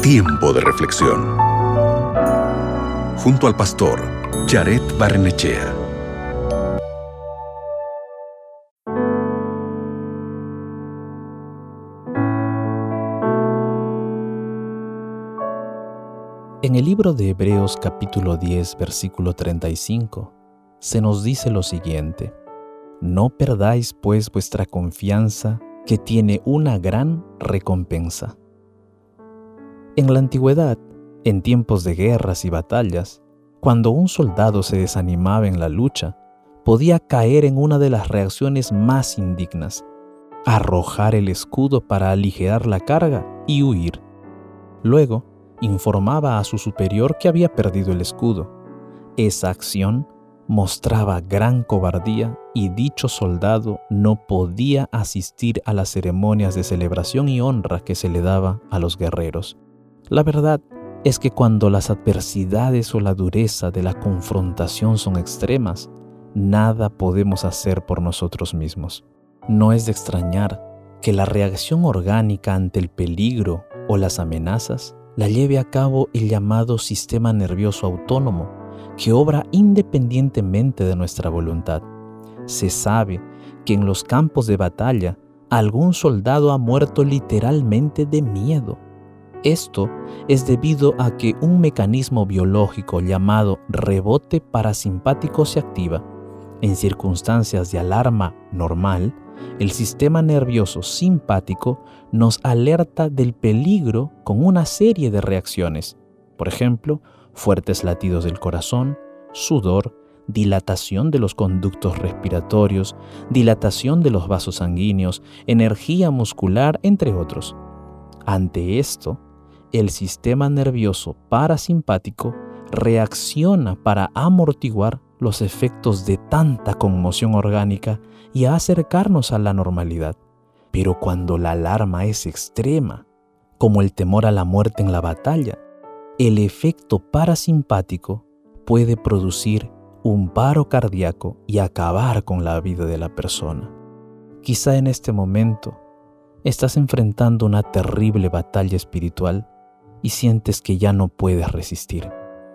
Tiempo de reflexión. Junto al pastor Jared Barrenechea. En el libro de Hebreos capítulo 10, versículo 35, se nos dice lo siguiente: No perdáis pues vuestra confianza, que tiene una gran recompensa. En la antigüedad, en tiempos de guerras y batallas, cuando un soldado se desanimaba en la lucha, podía caer en una de las reacciones más indignas: arrojar el escudo para aligerar la carga y huir. Luego, informaba a su superior que había perdido el escudo. Esa acción mostraba gran cobardía y dicho soldado no podía asistir a las ceremonias de celebración y honra que se le daba a los guerreros. La verdad es que cuando las adversidades o la dureza de la confrontación son extremas, nada podemos hacer por nosotros mismos. No es de extrañar que la reacción orgánica ante el peligro o las amenazas la lleve a cabo el llamado sistema nervioso autónomo, que obra independientemente de nuestra voluntad. Se sabe que en los campos de batalla, algún soldado ha muerto literalmente de miedo. Esto es debido a que un mecanismo biológico llamado rebote parasimpático se activa. En circunstancias de alarma normal, el sistema nervioso simpático nos alerta del peligro con una serie de reacciones. Por ejemplo, fuertes latidos del corazón, sudor, dilatación de los conductos respiratorios, dilatación de los vasos sanguíneos, energía muscular, entre otros. Ante esto, el sistema nervioso parasimpático reacciona para amortiguar los efectos de tanta conmoción orgánica y a acercarnos a la normalidad. Pero cuando la alarma es extrema, como el temor a la muerte en la batalla, el efecto parasimpático puede producir un paro cardíaco y acabar con la vida de la persona. Quizá en este momento estás enfrentando una terrible batalla espiritual y sientes que ya no puedes resistir.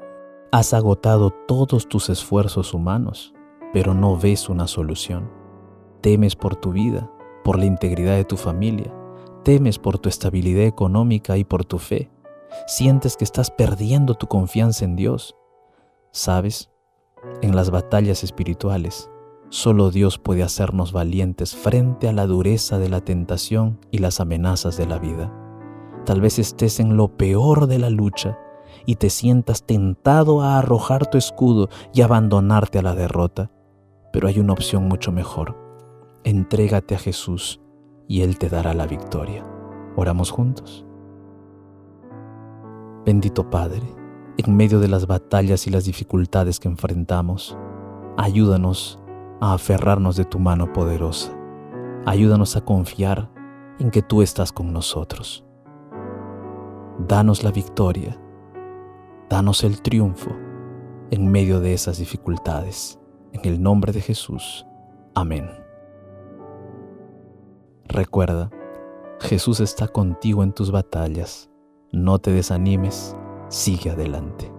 Has agotado todos tus esfuerzos humanos, pero no ves una solución. Temes por tu vida, por la integridad de tu familia, temes por tu estabilidad económica y por tu fe. Sientes que estás perdiendo tu confianza en Dios. ¿Sabes? En las batallas espirituales, solo Dios puede hacernos valientes frente a la dureza de la tentación y las amenazas de la vida. Tal vez estés en lo peor de la lucha y te sientas tentado a arrojar tu escudo y abandonarte a la derrota. Pero hay una opción mucho mejor. Entrégate a Jesús y Él te dará la victoria. ¿Oramos juntos? Bendito Padre, en medio de las batallas y las dificultades que enfrentamos, ayúdanos a aferrarnos de tu mano poderosa. Ayúdanos a confiar en que tú estás con nosotros. Danos la victoria. Danos el triunfo en medio de esas dificultades. En el nombre de Jesús. Amén. Recuerda, Jesús está contigo en tus batallas. No te desanimes, sigue adelante.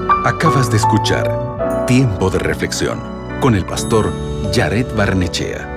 Acabas de escuchar Tiempo de reflexión con el pastor Jared Barrenechea.